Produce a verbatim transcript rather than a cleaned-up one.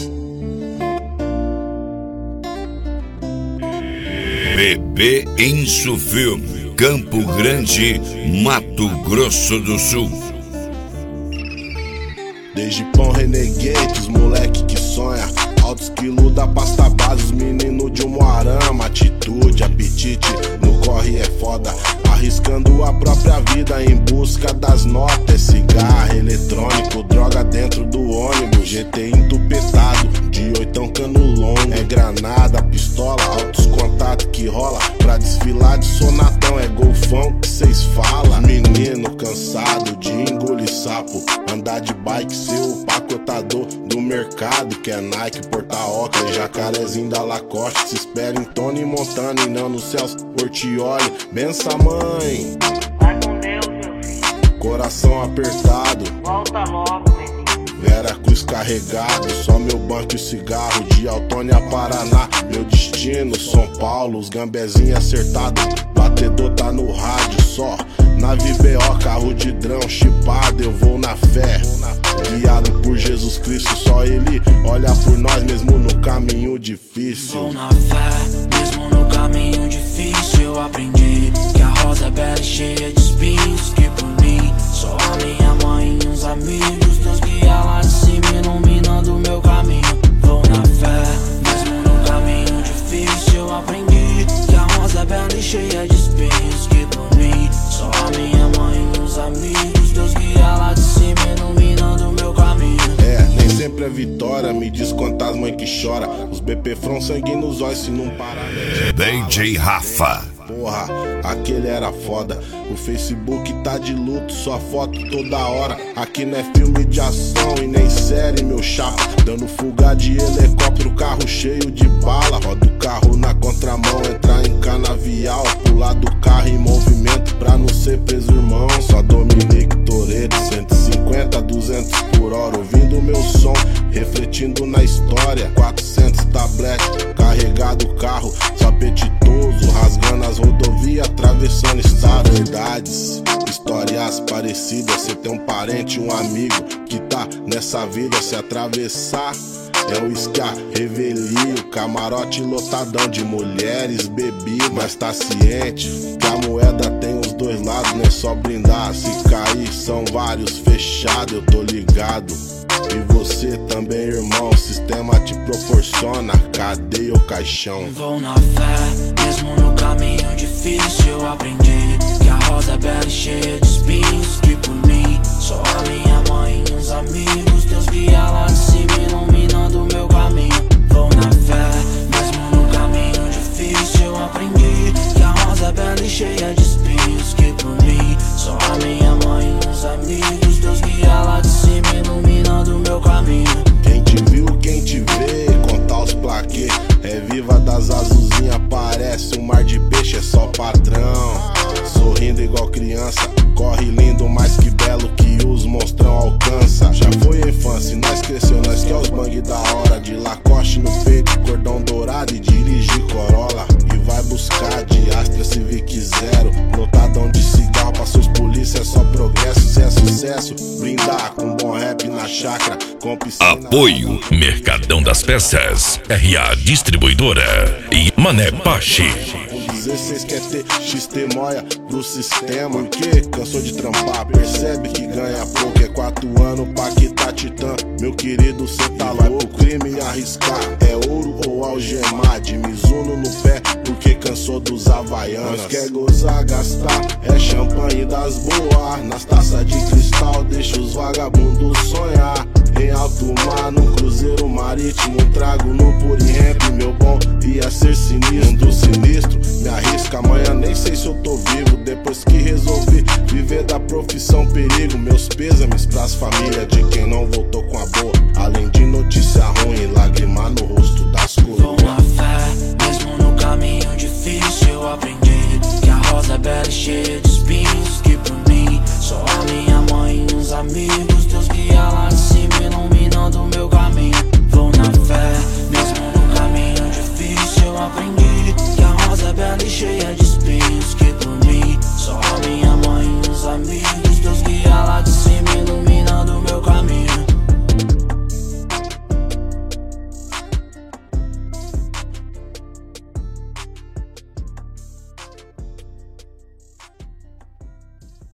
Bebê Insufilme, Campo Grande, Mato Grosso do Sul. Desde pão renegade, os moleque que sonha, altos quilos da pasta base, os menino de um Moarama. Atitude, apetite, no corre é foda, arriscando a própria vida em busca das notas. Cigarro eletrônico, droga dentro do ônibus, G T entupetado, de oitão cano longo. É granada, pistola, altos contatos que rola, pra desfilar de sonatão é golfão que cês fala. Menino cansado de engolir sapo, andar de bike, ser o pacotador do mercado, que é Nike, Porta-Oca, jacarezinho da Lacoste. Se espera em Tony Montana e não no Celso Portioli. Benção, mãe. Vai com Deus, meu filho. Coração apertado. Volta logo, menino. Vera Cruz carregado, só meu banco e cigarro. De Autônia, Paraná, meu destino São Paulo. Os gambezinhos acertados, batedor tá no rádio só. Nave B O, carro de drão chipado, eu vou na fé. Guiado por Jesus Cristo, só Ele olha por nós mesmo no caminho difícil. Vou na fé, mesmo no caminho difícil. Eu aprendi que a rosa é bela e cheia de espinhos, que por mim só a minha mãe e uns amigos, Deus guia lá de cima iluminando o meu caminho. Vou na fé, mesmo no caminho difícil. Eu aprendi que a rosa é bela e cheia de espinhos, que por mim só a minha mãe e os amigos, Deus guia lá de cima iluminando o meu caminho. É, nem sempre é vitória, me diz quantas mães que chora. Os B P frão sangue nos olhos se não parar. D J Rafa. Porra, aquele era foda. O Facebook tá de luto, sua foto toda hora. Aqui não é filme de ação e nem série, meu chapa. Dando fuga de helicóptero, carro cheio de bala. Roda o carro na contramão, entrar em canavial, pular do carro em movimento pra não ser preso, irmão. Só Dominique Toretto, cento e cinquenta, duzentos por hora, ouvindo meu som, refletindo na história. Quatrocentos tablet, carregado o carro, só apetitoso, rasgando as rodovias, atravessando estados. Verdades, histórias parecidas, cê tem um parente, um amigo que tá nessa vida. Se atravessar é o Scar, revelio, camarote lotadão de mulheres, bebida. Mas tá ciente que a moeda tem os dois lados, não é só brindar. Se cair são vários fechados, eu tô ligado. E você também, irmão, sistema te proporciona cadeia ou caixão. Vou na fé, mesmo no caminho difícil. Eu aprendi que a rosa é bela e cheia de espinhos, que por mim só a minha mãe e uns amigos, Deus guia lá de cima iluminando o meu caminho. Vou na fé, mesmo no caminho difícil. Eu aprendi que a rosa é bela e cheia de espinhos, que por mim só a minha mãe e uns amigos, Deus guia lá de cima iluminando o meu caminho. Quem te viu, quem te vê, contar os plaquês. É viva das azulzinhas, parece um mar de peixe, é só patrão. Sorrindo igual criança, corre lindo, mais que belo que os monstrão alcança. Já foi a infância e nós cresceu, nós quer os bang da hora. De Lacoste no peito, cordão dourado e dirigir Corolla. E vai buscar de Astra Civic Zero, lotadão de cigarro pra seus polícia, é só progresso, se é sucesso. Brindar com bom rap na chácara, com piscina. Apoio Mercadão das Peças, R A Distribuidora e Mané Pache. dezesseis quer ter X T moia pro sistema, porque cansou de trampar, percebe que ganha pouco. É quatro anos pra quitar titã, meu querido, cê tá vai pro crime e arriscar. É ouro ou algemar, de Mizuno no pé, porque cansou dos havaianas. Nós quer gozar, gastar, é champanhe das boas. Nas taças de cristal, deixa os vagabundos sonhar.